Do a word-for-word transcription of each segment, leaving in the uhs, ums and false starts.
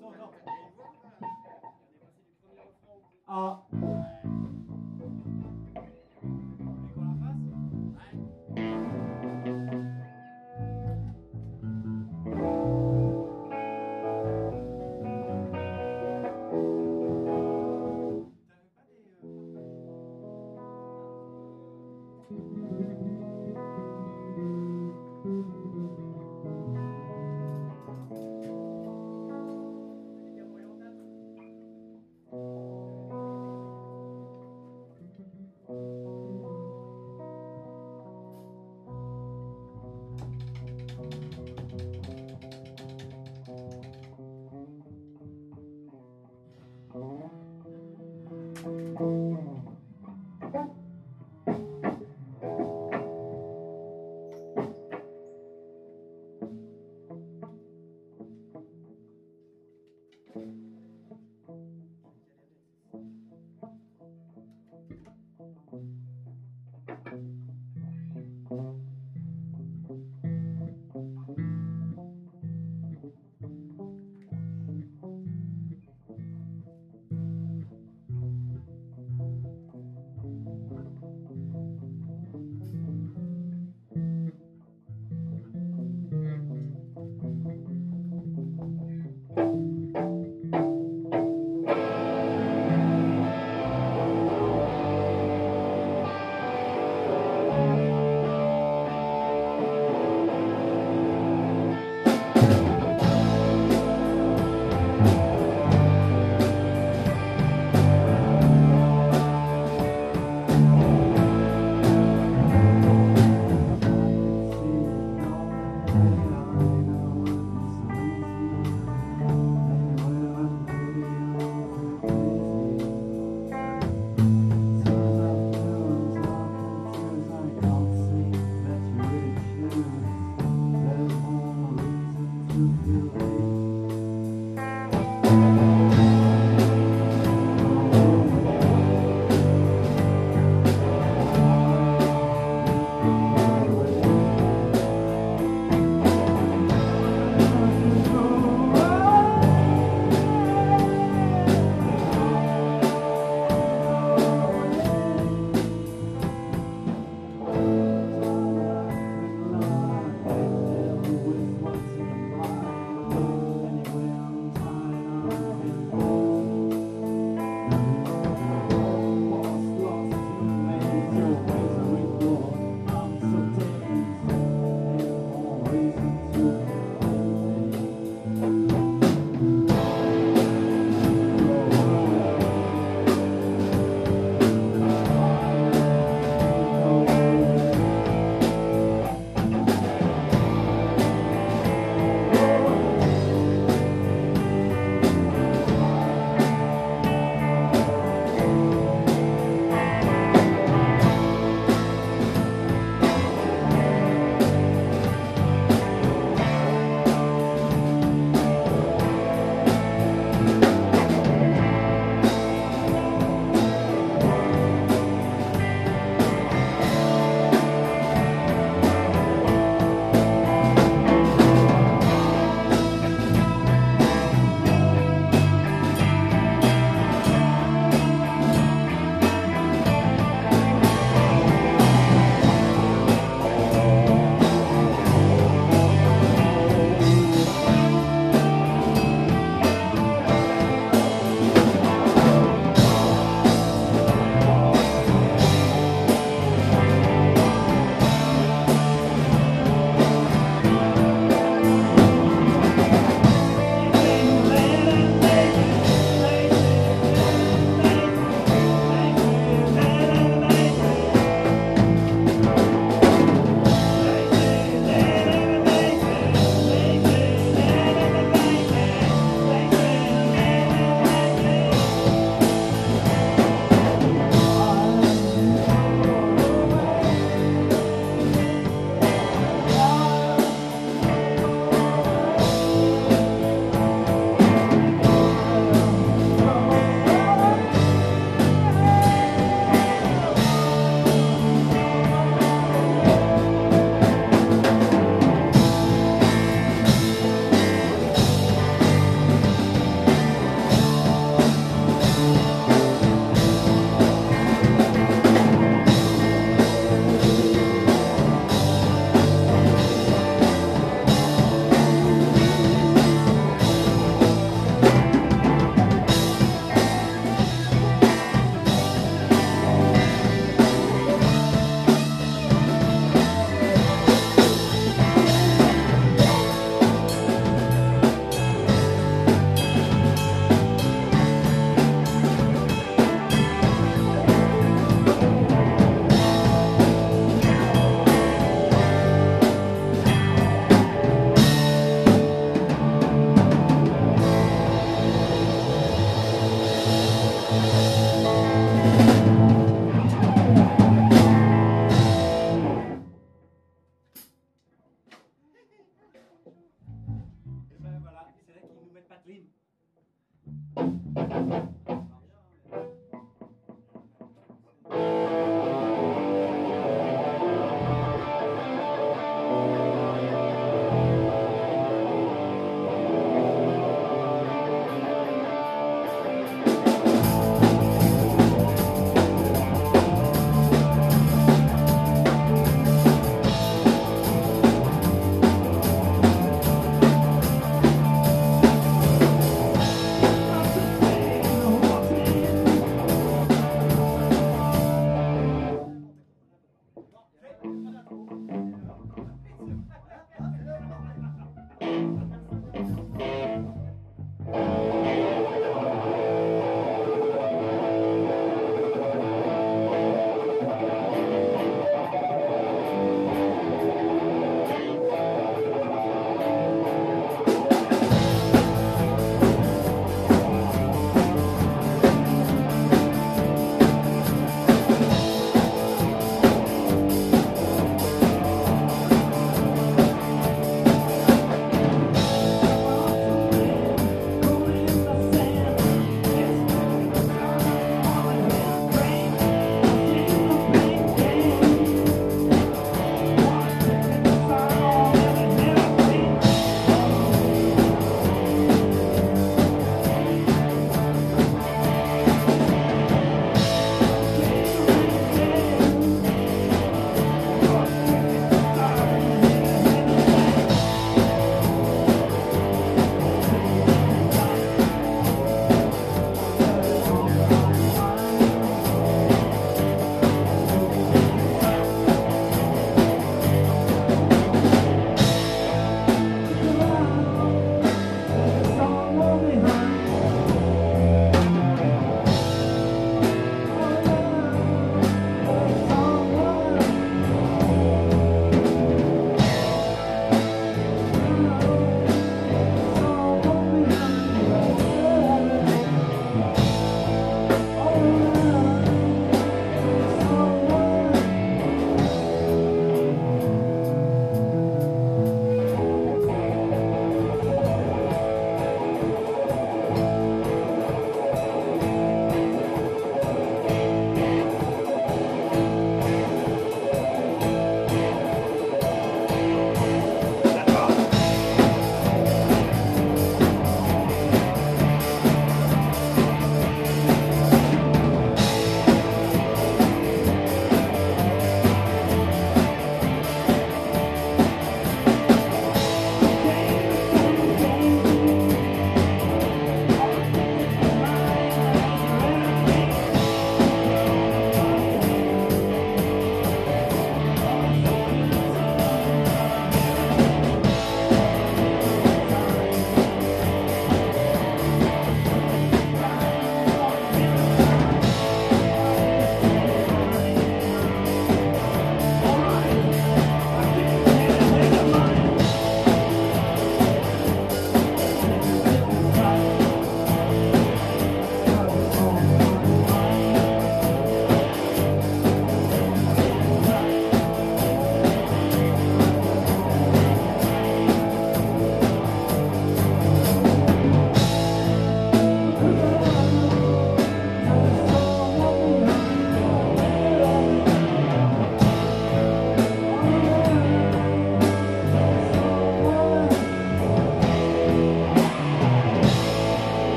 A.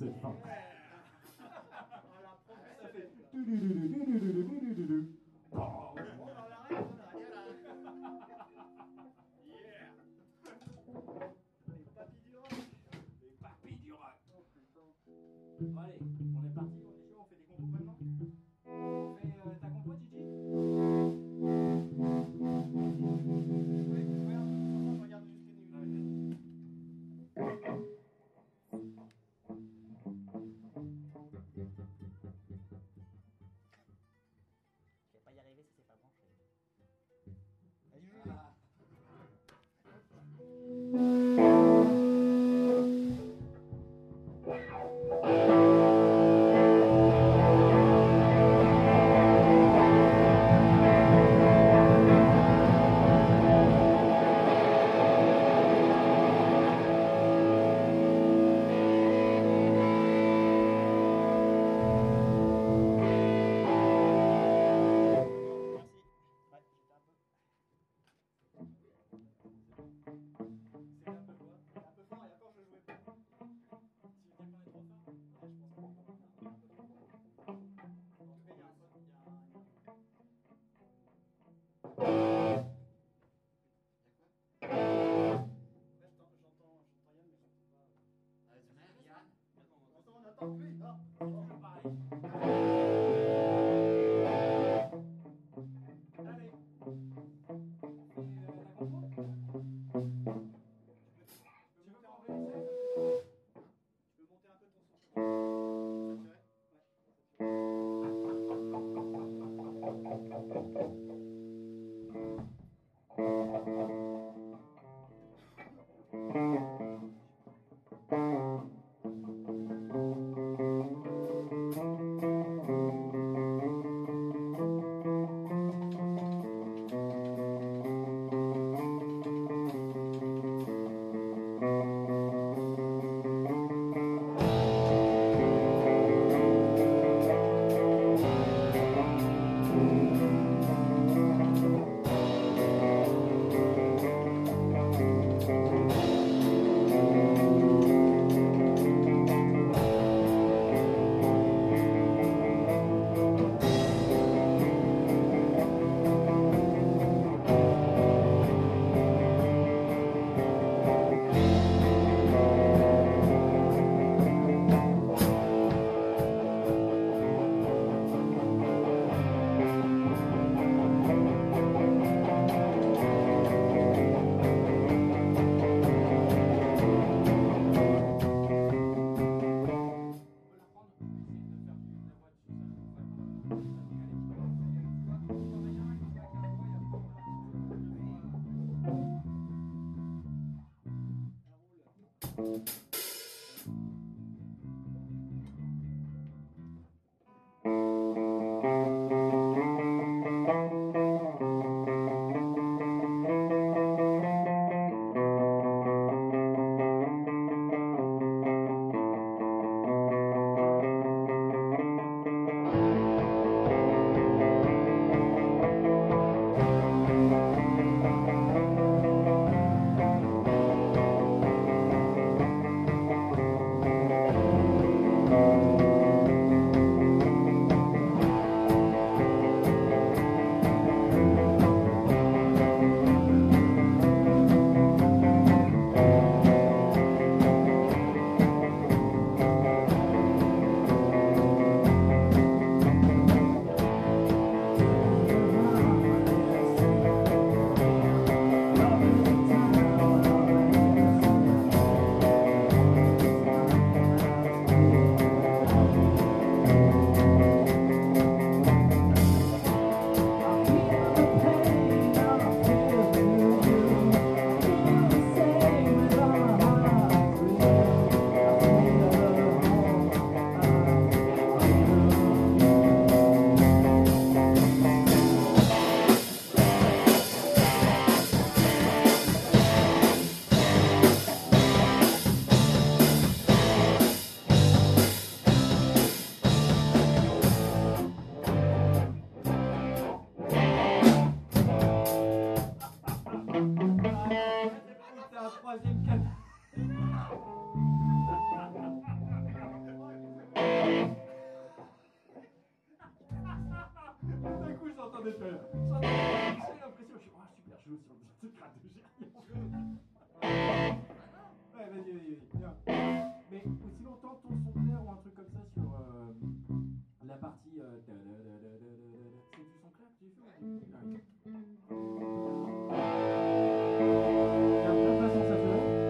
de fin. Ça fait. Bon, allez, on est parti, on est chaud, on fait des compos maintenant. On fait euh, ta compo, Gigi? Oui, ouais, je regarde juste les numéros. Je vais pas y arriver si c'est pas branché. Vas-y, joue. Ah. fait plus rien. Ça, j'ai l'impression, je suis oh, super chaud sur le secret de Gérion. Ouais, vas-y, vas-y, vas-y. Bien. Mais aussi longtemps, ton son clair ou un truc comme ça sur euh, la partie. Euh, da, da, da, da, da, da, da. C'est du son clair que tu fais ou... Ah, oui. Il y a plein de façons ça fait.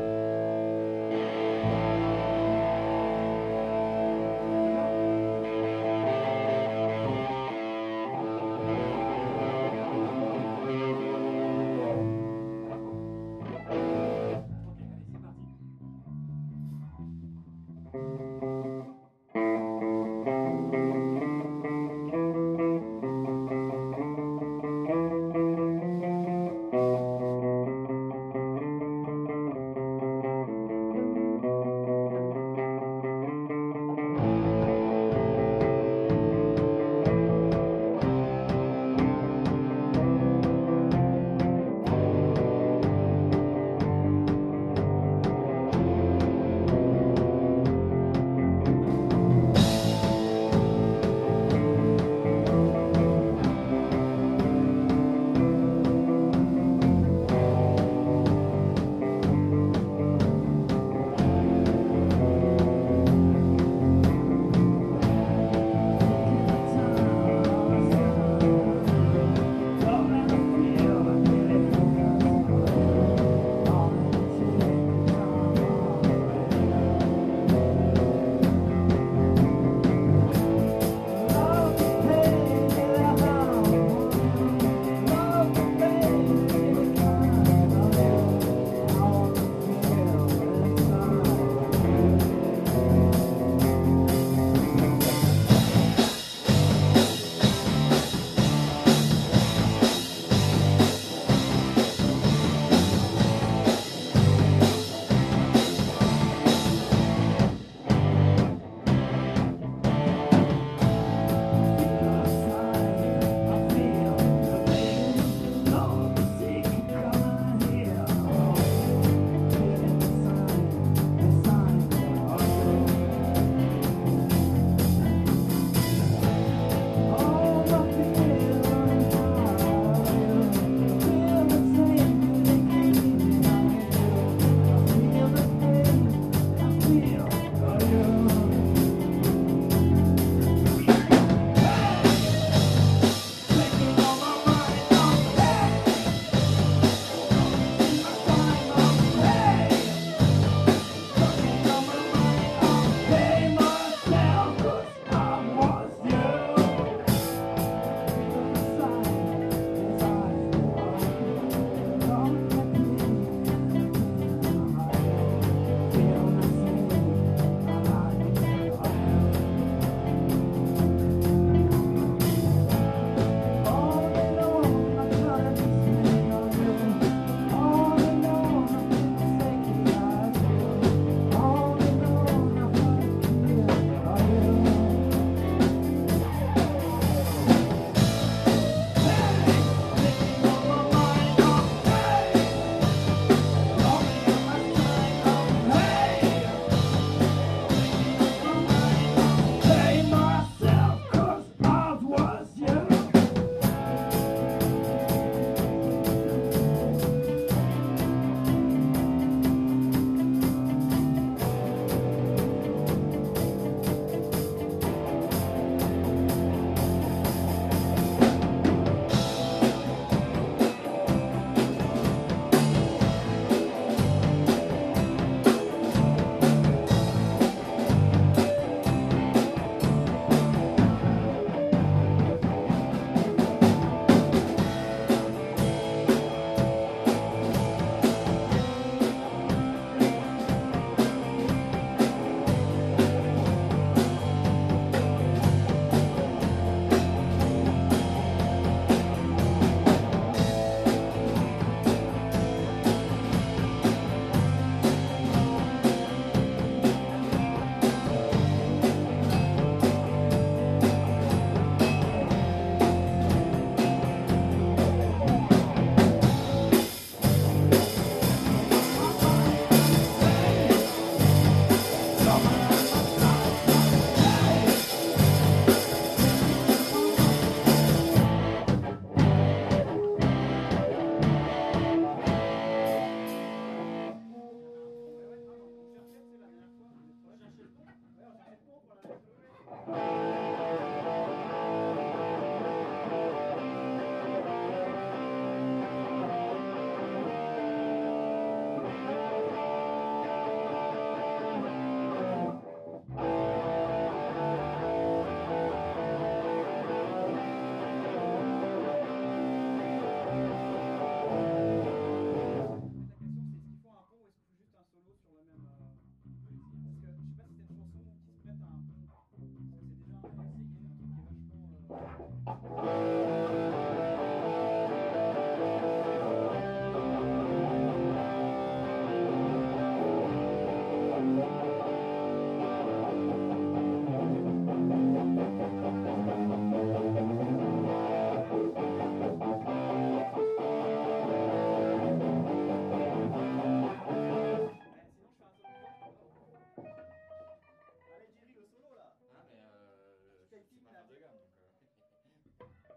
Allez, Jerry, le solo là. Ah, mais euh. Quel C'est film pas il a fin de fait gamme donc. Euh...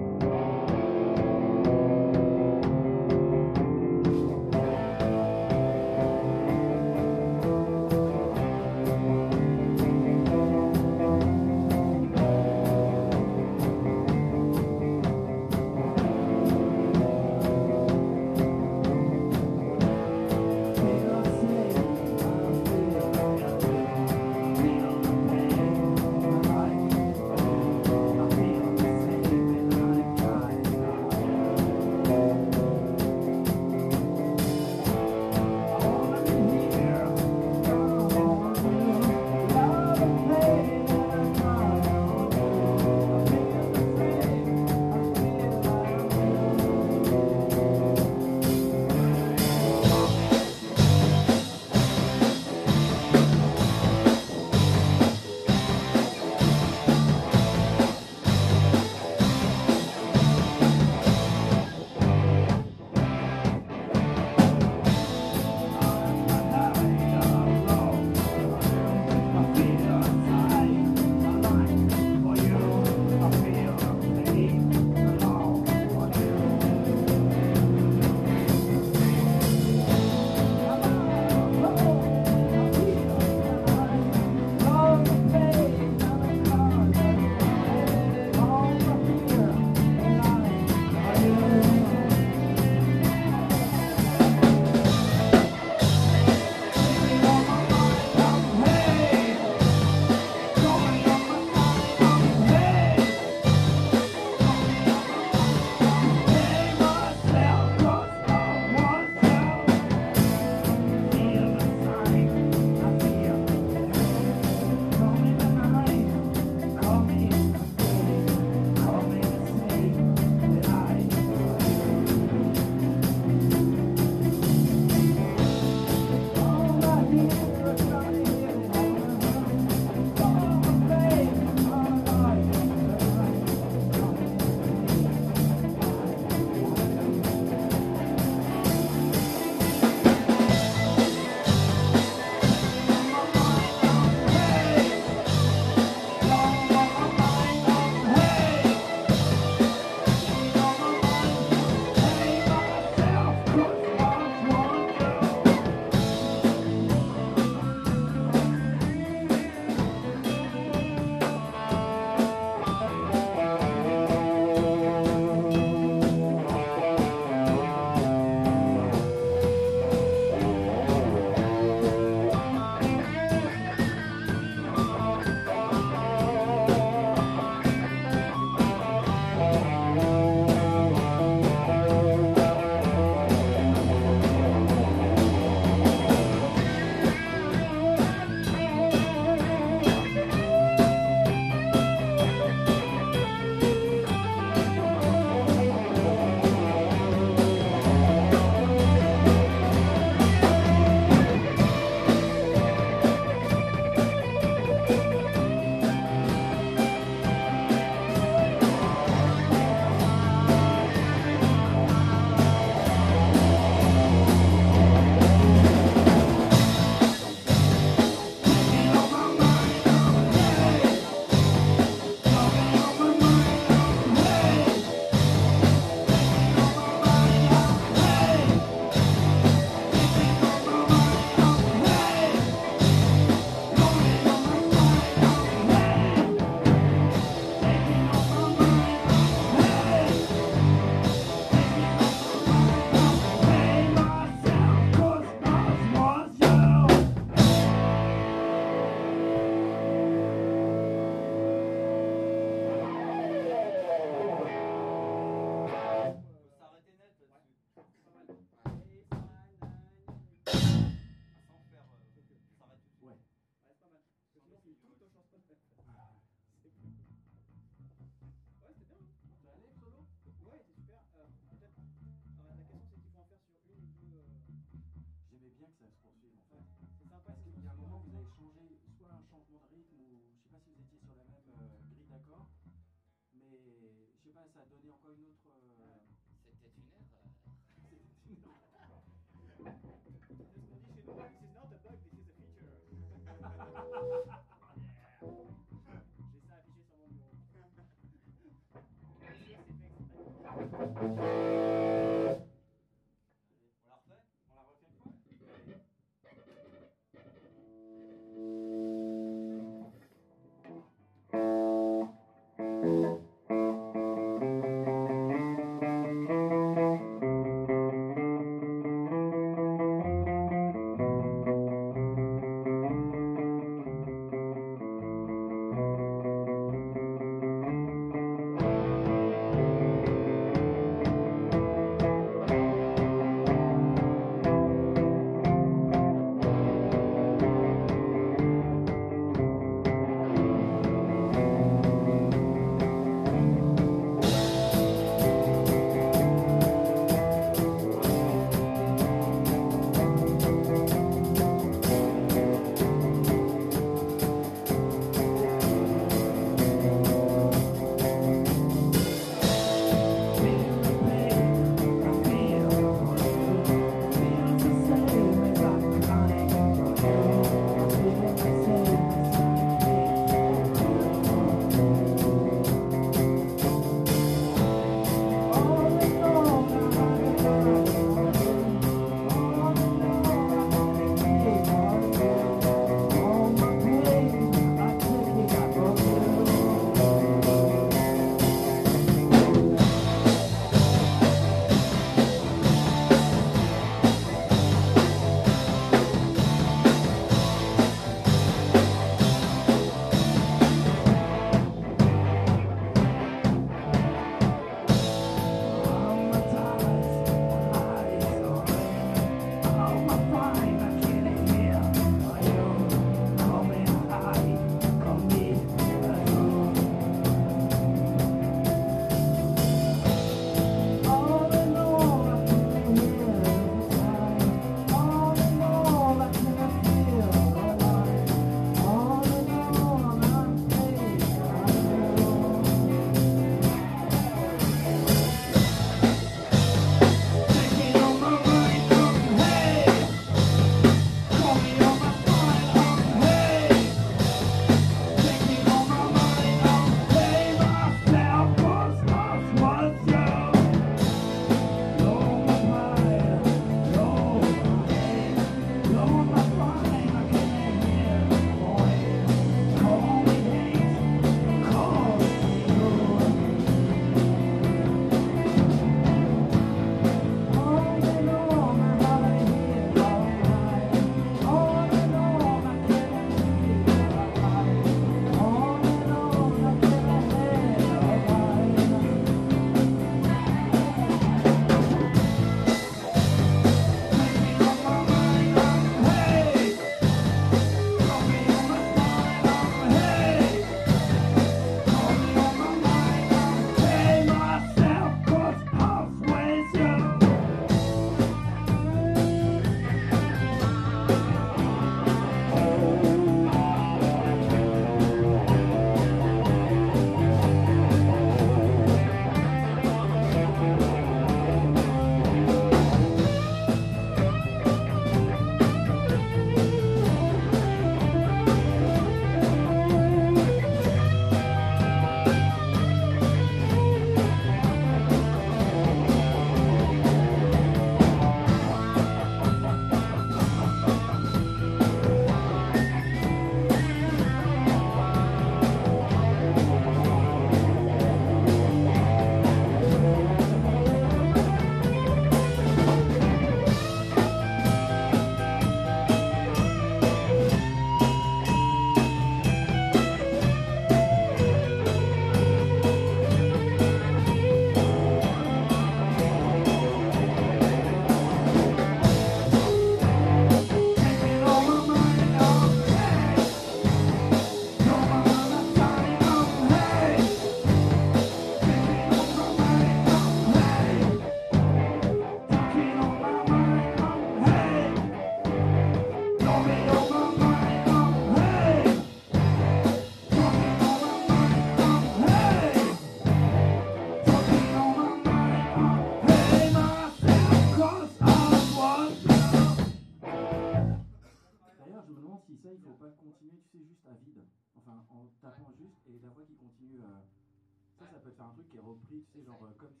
c'est genre euh, comme.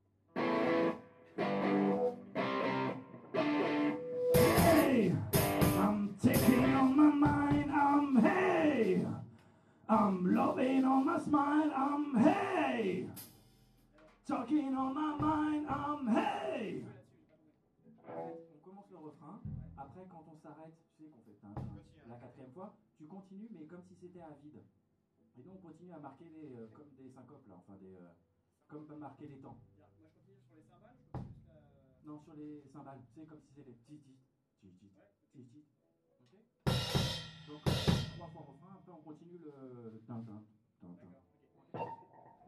Hey, I'm taking on my mind, I'm hey, I'm loving on my smile, I'm hey, talking on my mind, I'm hey. On commence le refrain, après quand on s'arrête, tu sais qu'on fait tin, tin, la quatrième fois, tu continues mais comme si c'était à vide. Et donc on continue à marquer les, euh, comme des syncopes là, enfin des, euh, comme marquer les temps. Moi je continue sur les cymbales ou je continue juste la. Non, sur les cymbales, tu sais comme si c'était tit tit, tit tit, tit tit. Ok. Donc euh, trois fois refrain, après on continue le tin tin, tin tin. D'accord, ok.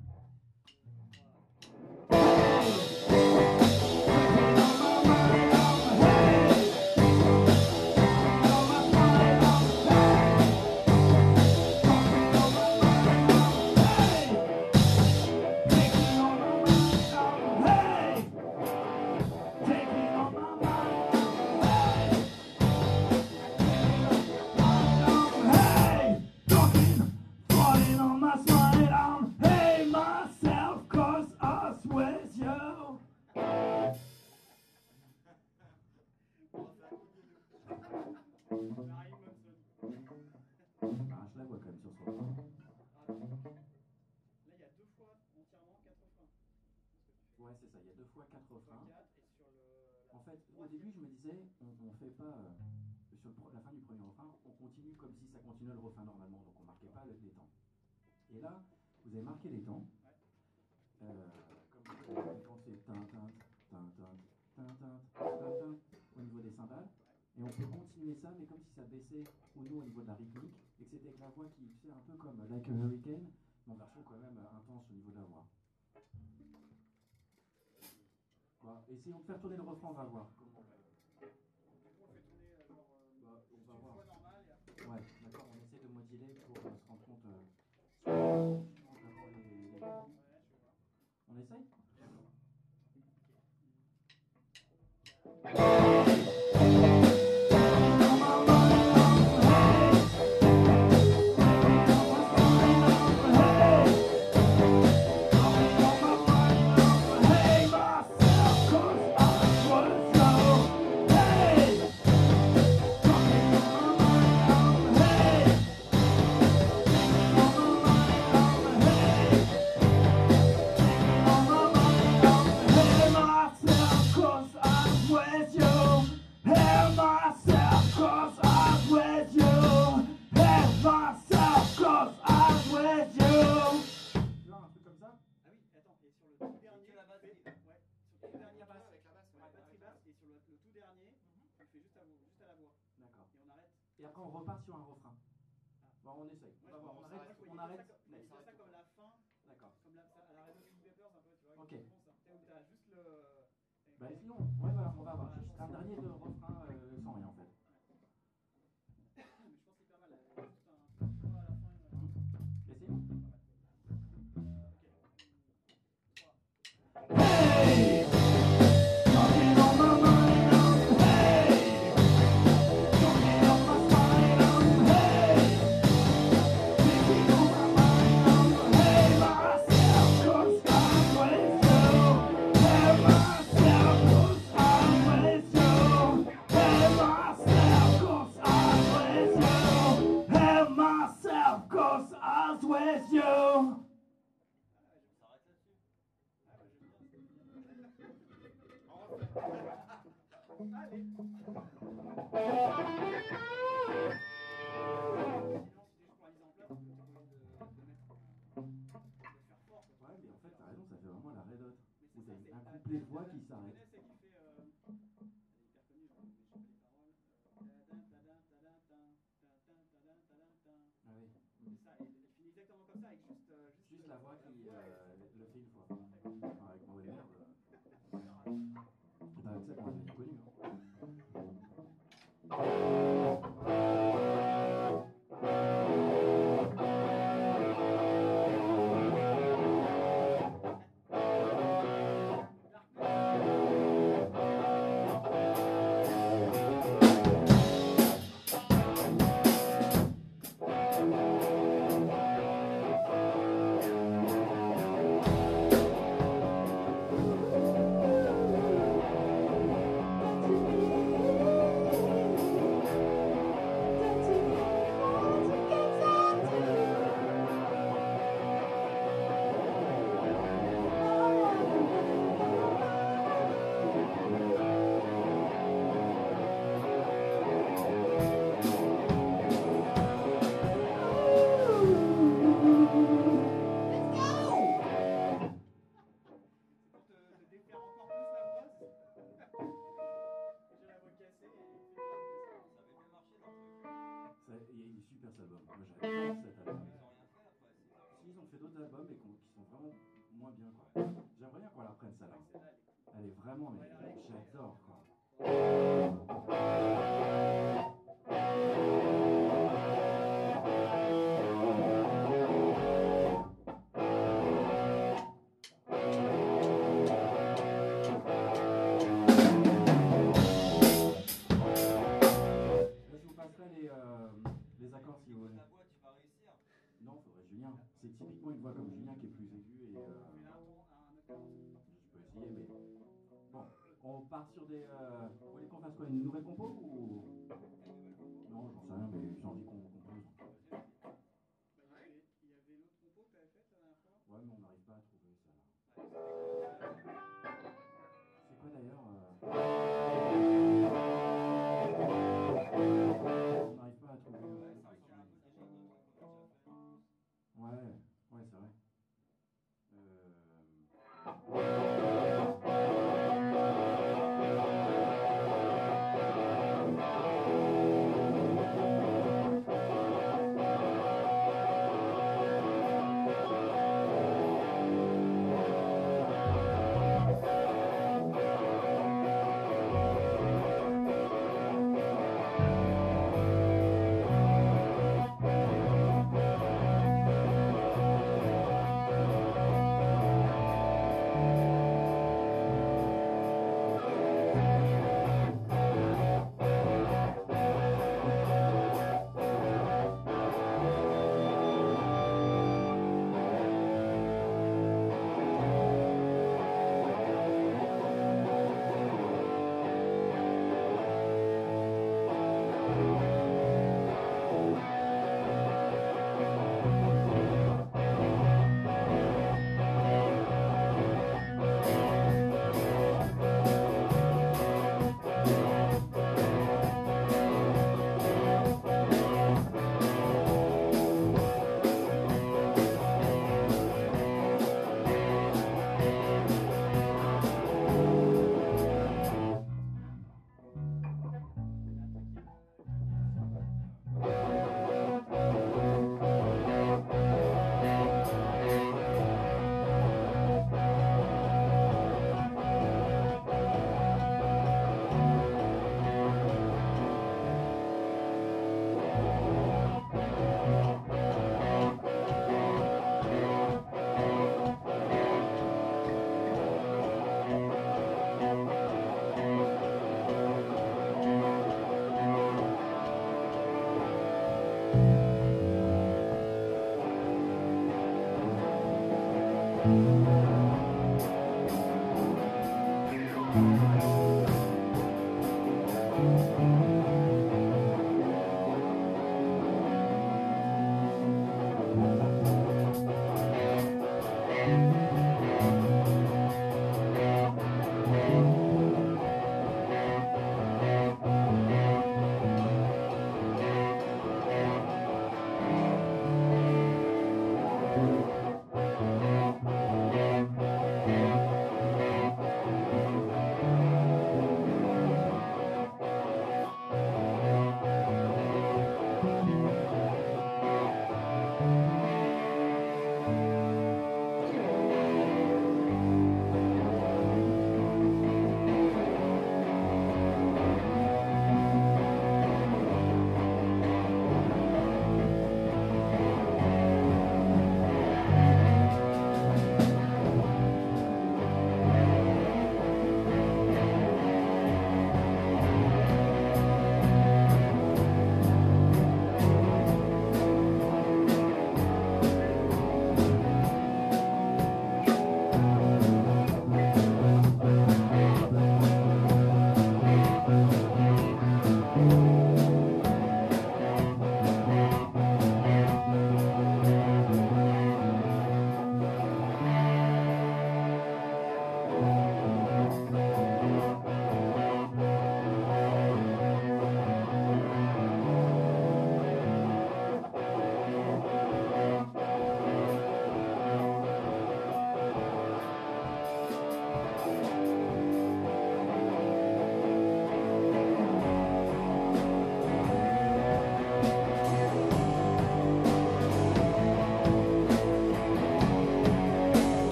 Ouais, c'est ça, il y a deux fois quatre refrains. En fait, au début, je me disais, on, on fait pas, euh, sur le, la fin du premier refrain, on continue comme si ça continuait le refrain normalement, donc on marquait pas le, les temps. Et là, vous avez marqué les temps, euh, comme quand c'est tin tin tin tin tin tin tin au niveau des cymbales, et on peut continuer ça, mais comme si ça baissait au nous au niveau de la rythmique, et que c'était avec la voix qui, tu sais, un peu comme Like a Hurricane, mais en version quand même intense au niveau de la voix. Bah, essayons de faire tourner le refrain, on va voir. Comment, euh... Du coup, on fait tourner euh, genre euh, bah, on va une voir. fois normale et après. Ouais, d'accord, on essaie de moduler pour euh, se rendre compte. Euh, en tapant les, les... Ouais, je vais voir. On essaye. Et après on repart sur un refrain. Bon, on essaye. On va voir. On arrête. On arrête. On ça comme la fin. D'accord. Comme la, à la Red Hot Chili Peppers un peu, tu vois. Ok. Bon, ça. Où t'as juste le. Bah sinon, ouais voilà, on va voir. Juste un dernier de refrain euh, sans rien en fait. Mais je pense qu'il est pas mal. Juste un une fois à la fin. Une... Mmh. Essayons. Euh, ok. trois. Hey! Talking on my mind, I'm hey! Talking on my mind, I'm hey! Thinking on my mind, I'm hey myself, cause I'm with you. Hey myself, cause I'm with you. Hey myself, cause I'm with you. Hey myself, cause I'm with you. Allez. Ouais, mais en fait, t'as raison, ça fait vraiment la Red Hot. Où t'as un couplet de voix qui s'arrête. C'est qui fait. Euh... Elle est hyper connue, mais je sais pas les paroles. Ah oui. C'est ça, elle, elle finit exactement comme ça, avec juste. Euh, juste, Juste le, la voix qui la voix, euh, et... le fait une fois. Enfin, avec ma merde. C'est avec ça qu'on va devenir connu. Hein. reprenne celle-là. Elle est vraiment, mais j'adore quoi. Non, faudrait Julien. C'est typiquement une voix comme Julien qui est plus aiguë et. Euh... Je peux essayer, mais. Bon, on part sur des. Euh... Vous voulez qu'on fasse quoi? Une nouvelle compo ou. Non, j'en sais rien, mais j'ai envie qu'on compose. Il y avait l'autre compo que tu avais faite la dernière fois. Ouais, mais on n'arrive pas à trouver ça là. C'est quoi d'ailleurs euh... On n'arrive pas à trouver. Euh... Ouais, ouais, c'est vrai.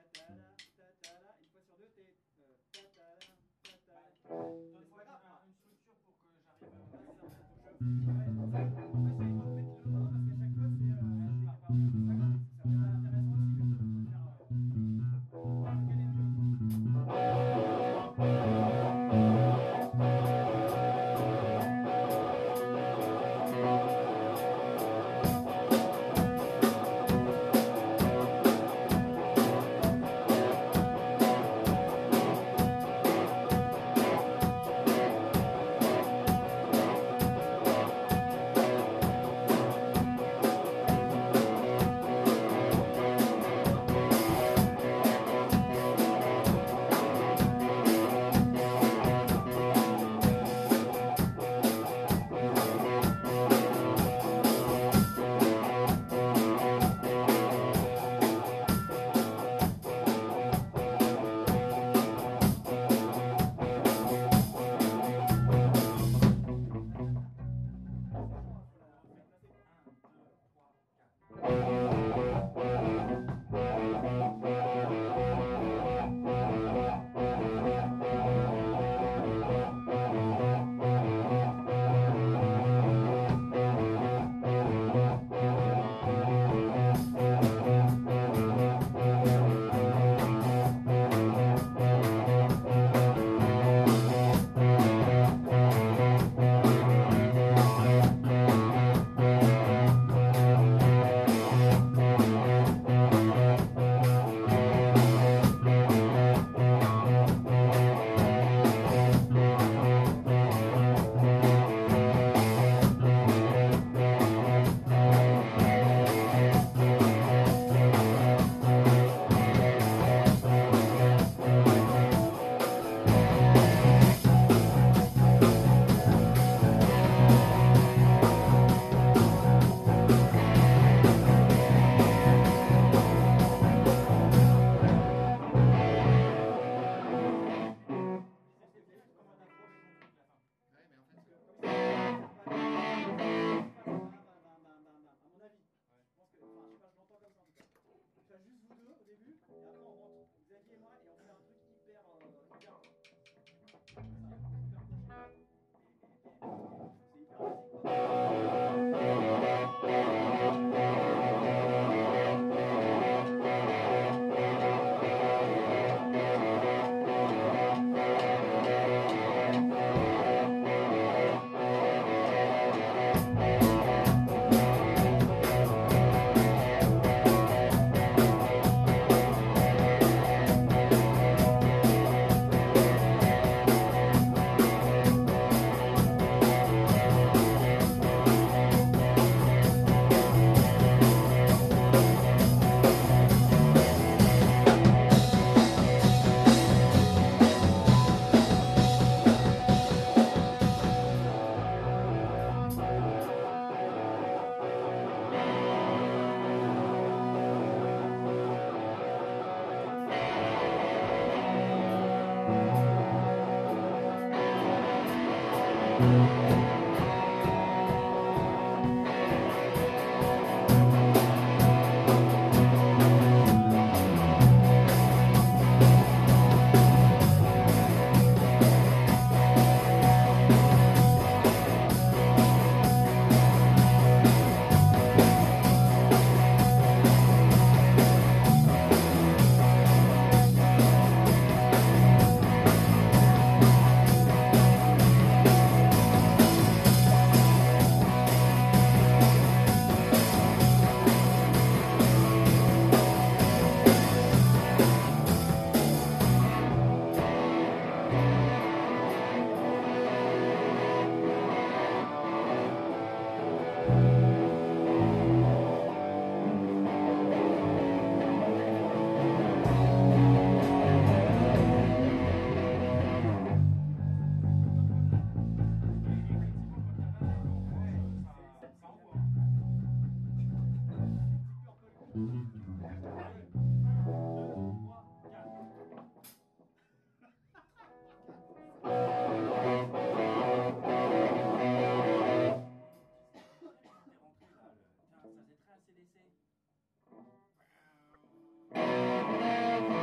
ta-ta-la, ta-ta-la. Une fois sur deux, t'es euh, ta-ta-la, ta-ta-la. Donne-moi un- une structure pour que j'arrive à. Ouais, c'est ça, ouais, faut que je- ouais, en fait, en fait, j'avais pas fait le nom parce qu'à chaque fois, c'est. euh, Ah, c'est- je pars pas. c'est pas grave, ça va être intéressant aussi, mais faut faut faire. euh, faut voir lequel est mieux, quoi. Ça faisait très A C D C.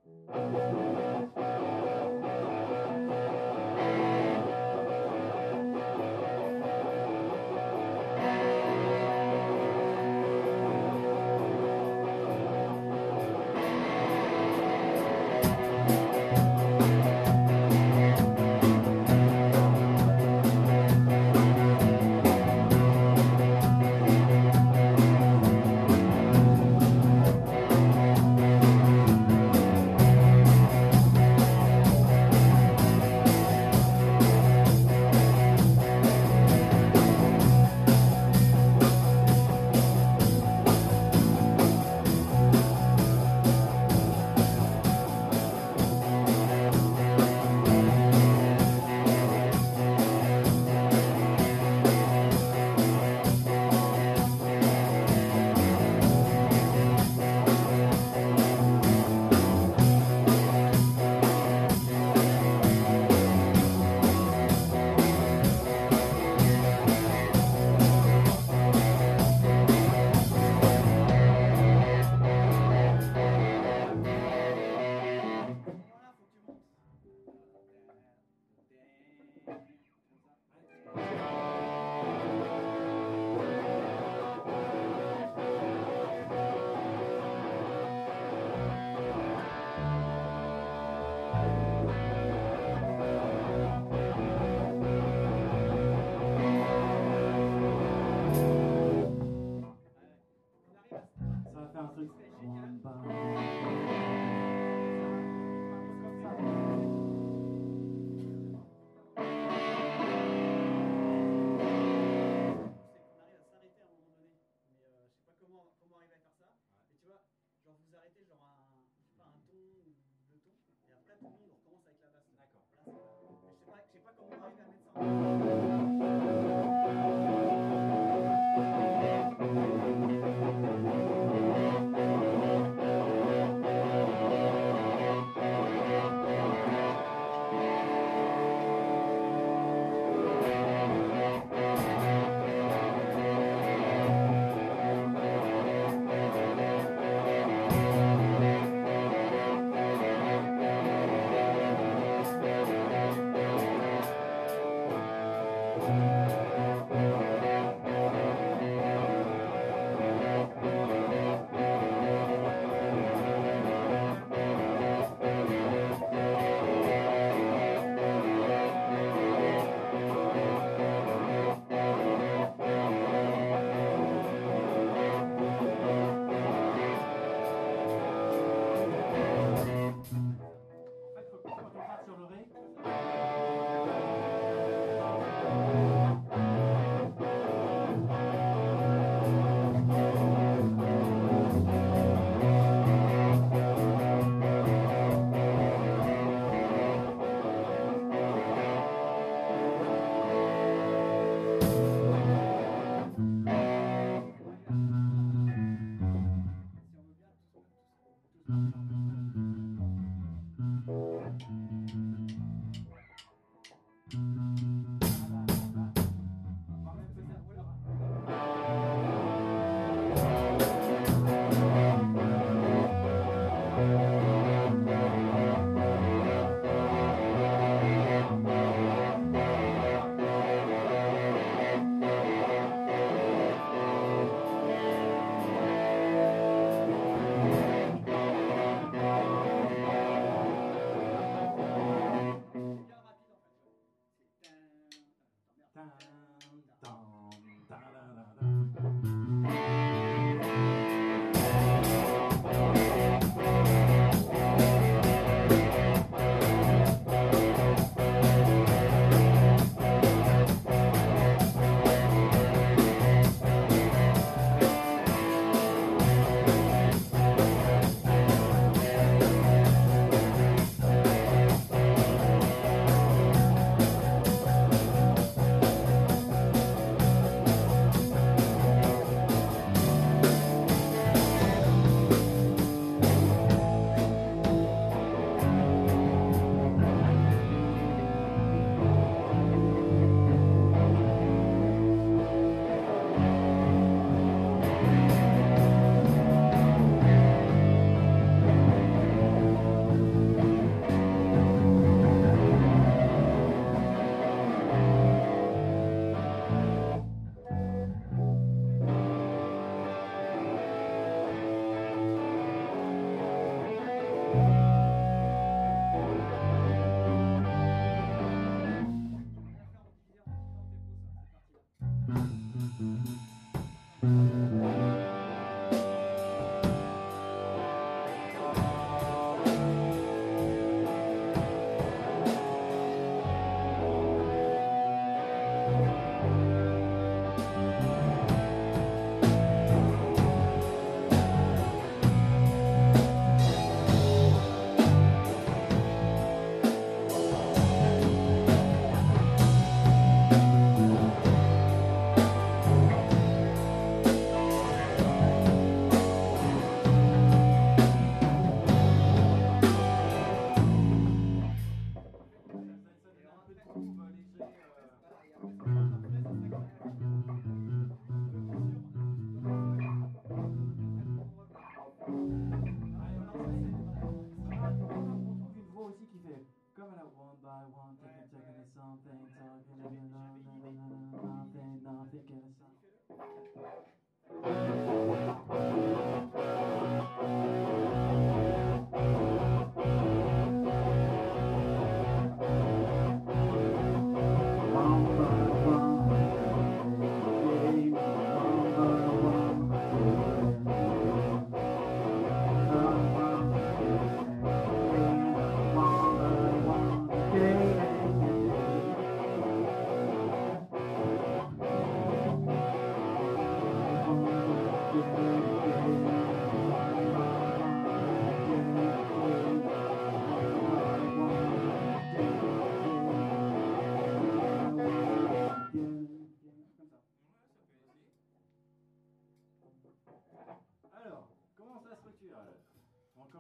Ça va faire un truc.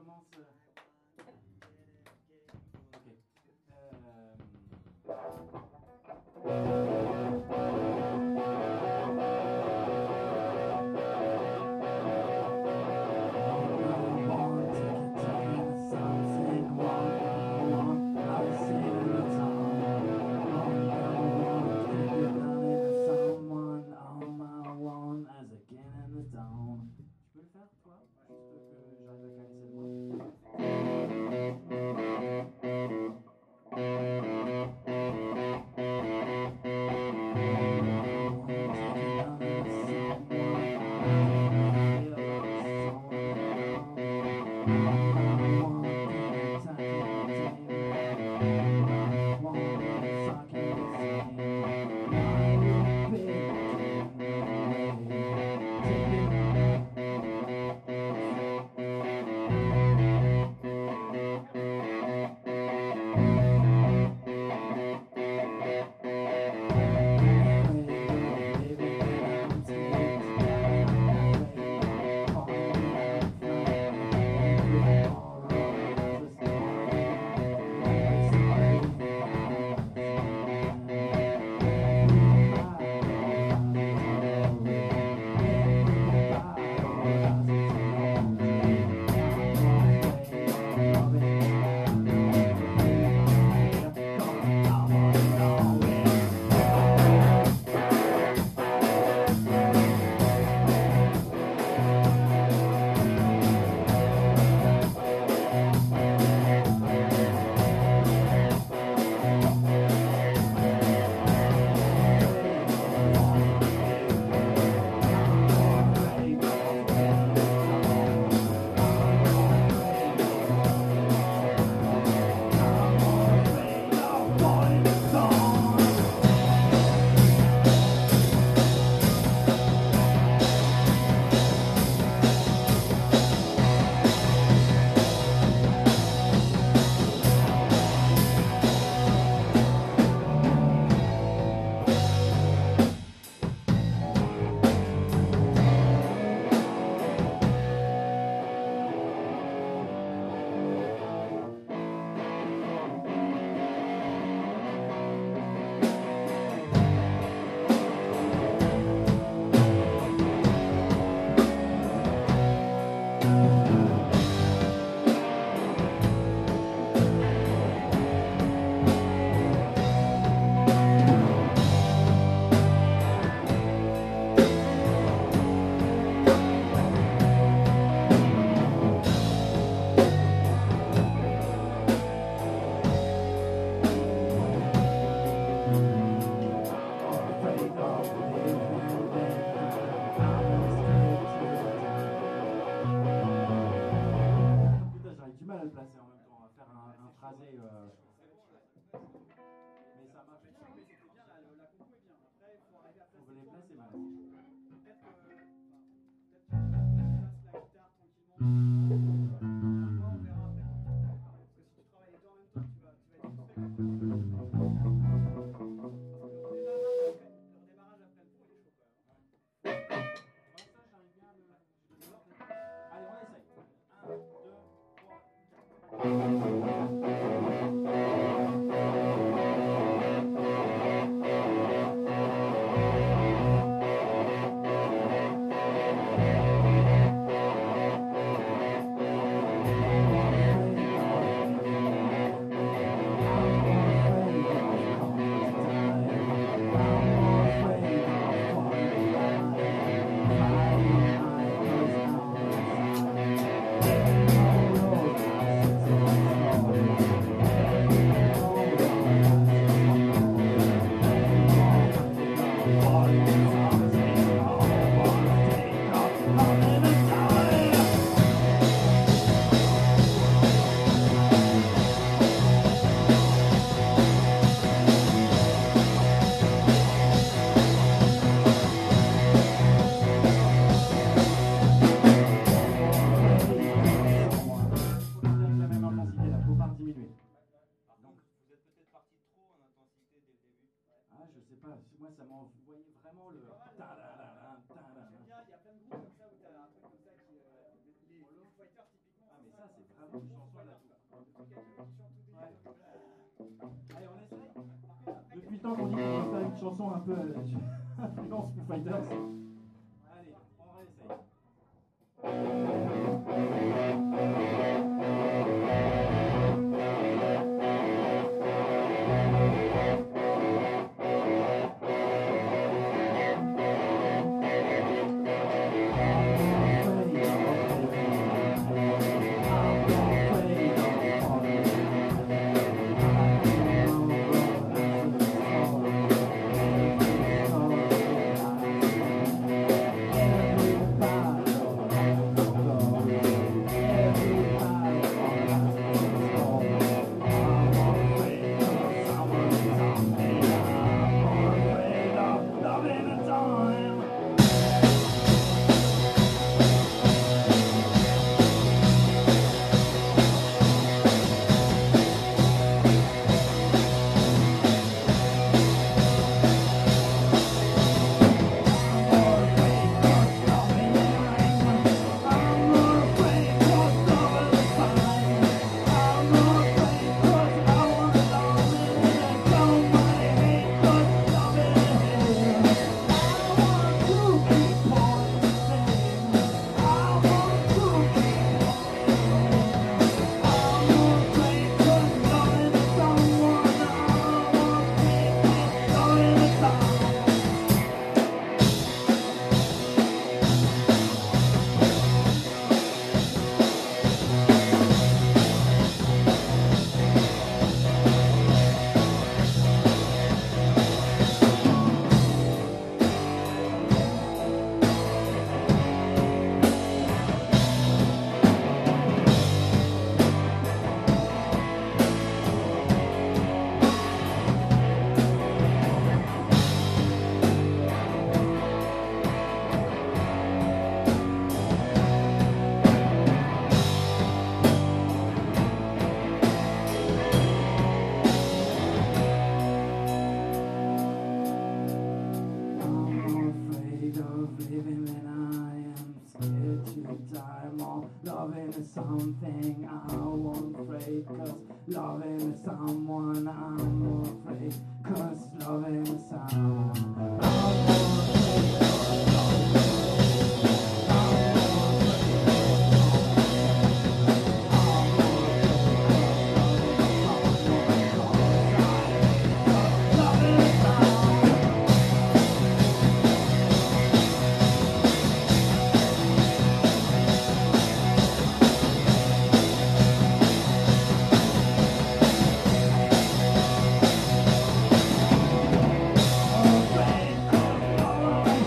commence. euh, Ok. Tu peux le faire, toi? Juste que j'arrive à caler cette voix. Putain, j'aurais du mal à le placer en même temps, à faire un, un phrasé. euh, Mais ça marche. Non, mais c'était bien, la, la compo est bien. Après, il faut arriver à placer. Faut les toi, placer en mal. même temps. Peut-être que. Enfin, peut-être que tu places la guitare tranquillement. Toi, on verra après. Parce que si tu travailles les deux en même temps, tu vas, tu vas être frustré quand tu vas faire le redémarrage après. Le redémarrage après le pont, il est chaud quand même. Ouais, ça, j'arrive bien à le. je le sens. Allez, on essaye. un, deux, trois. Moi, ça m'envoyait vraiment le. Ta-da-da-da, ta-da-da. J'aime bien, il y a plein de groupes comme ça où tu as un truc comme ça qui. euh, les, les Foo Fighters typiquement. Ah, mais ça, c'est vraiment. chanson un peu euh, influence Foo Fighters. Allez, on réessaye. Something I'm afraid, cause loving someone I'm afraid, cause loving someone I'm afraid, cause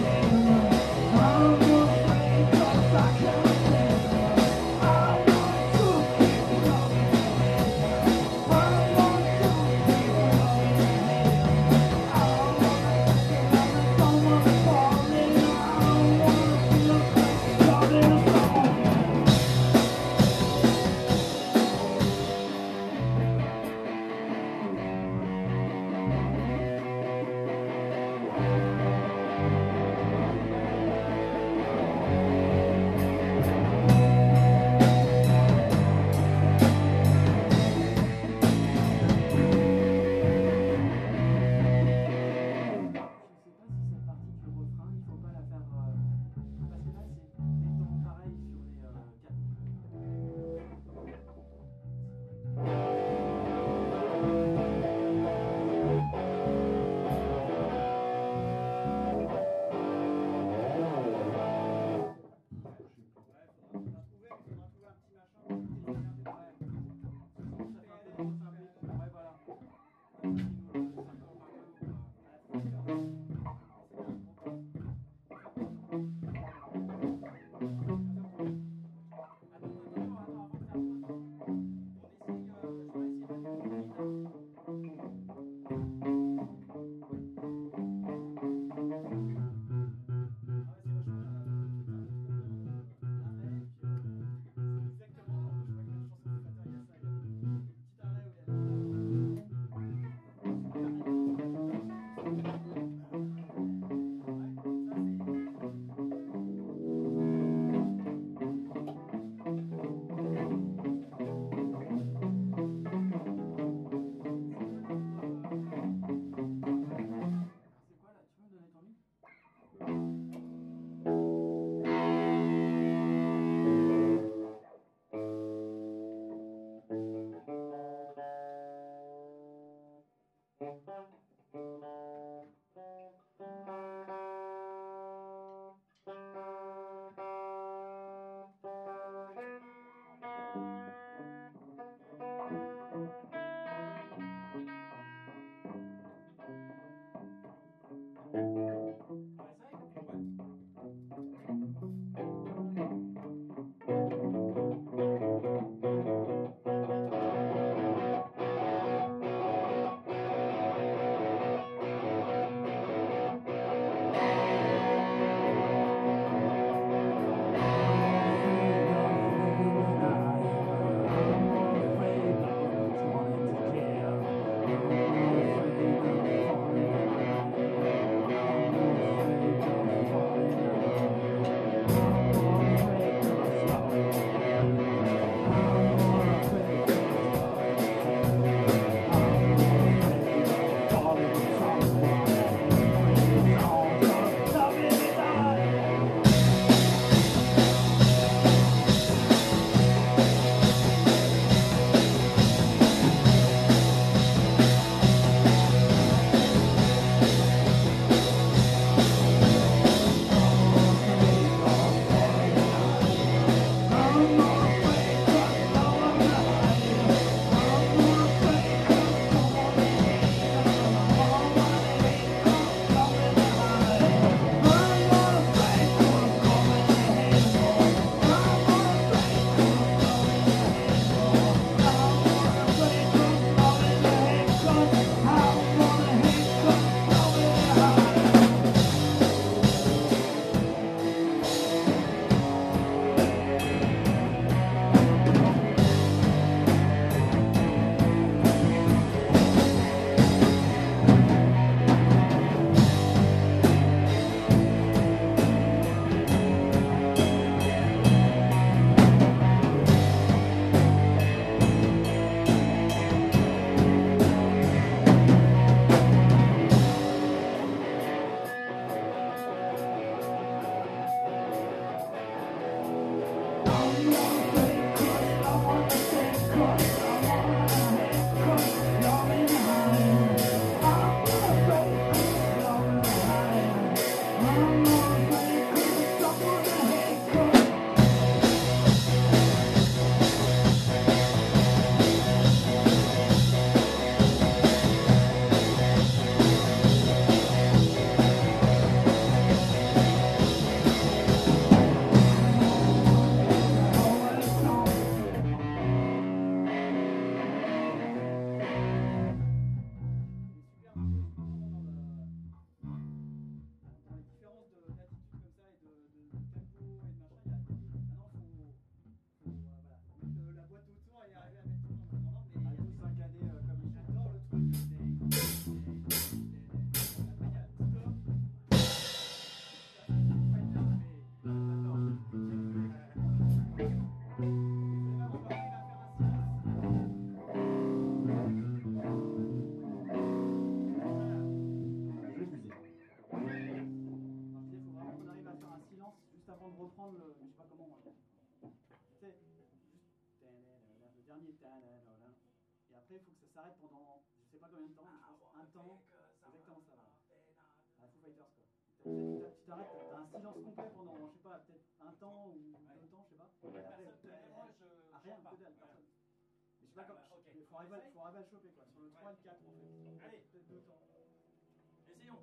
dit ta-na-na-na. Et après, il faut que ça s'arrête pendant, je sais pas combien de temps, mais je pense un temps, exactement ça va. À Foo Fighters quoi. Tu t'arrêtes, t'as un silence complet pendant, je sais pas, peut-être un temps ou deux temps, je sais pas. Et après, ah, rien, que dalle, personne. Mais je sais pas comment, il faut arriver, faut arriver à le choper quoi, sur le trois et le quatre en fait. Allez, peut-être deux temps. Essayons.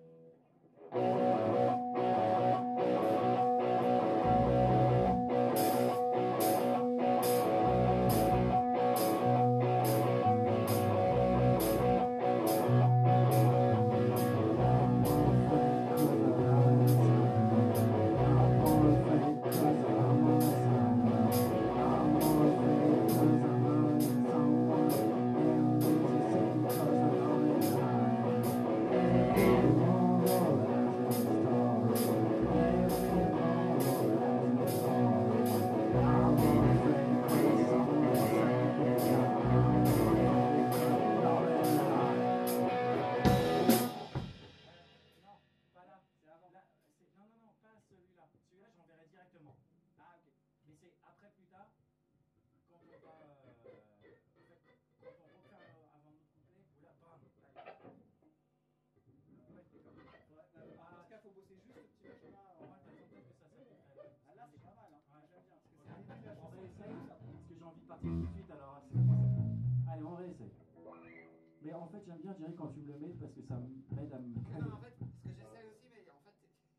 Allez, on réessaye. Mais en fait, j'aime bien Jerry quand tu me le mets parce que ça m'aide à me caler. Non, non, en fait, parce que j'essaye aussi, mais en fait,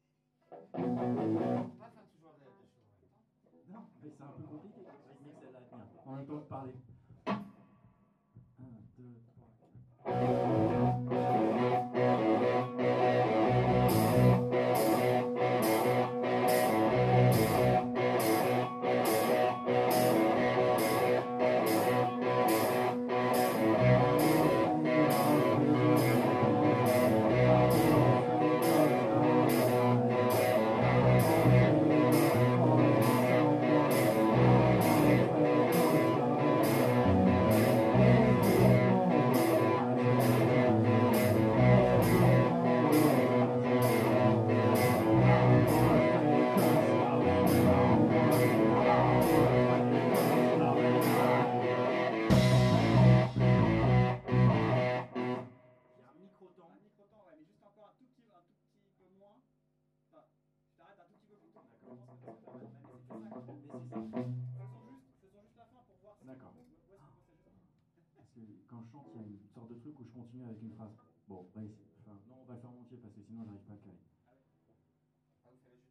c'est pas faire toujours des choses en même temps. Non, mais c'est un peu compliqué. Rythmique, celle-là, bien. En même temps de parler. un, deux, trois, quand je chante, il y a une sorte de truc où je continue avec une phrase. Bon, on va essayer. Enfin, non, on va le faire en entier parce que sinon, j'arrive pas à le caler. Ah, vous savez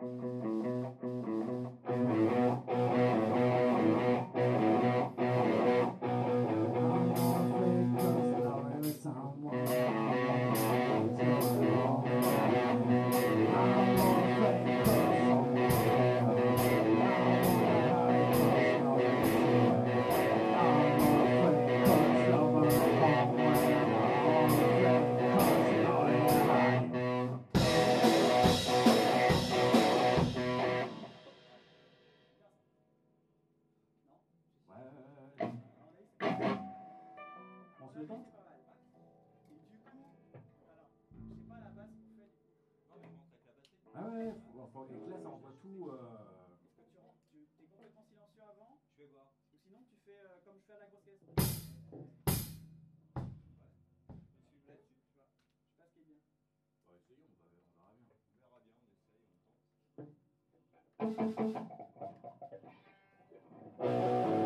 comme je fais à la grosse caisse. Ouais. Tu là-dessus, tu vois. Je sais pas ce qui est bien. Bah, essayons, on, va, on verra bien. On verra bien, on essaye, on tente.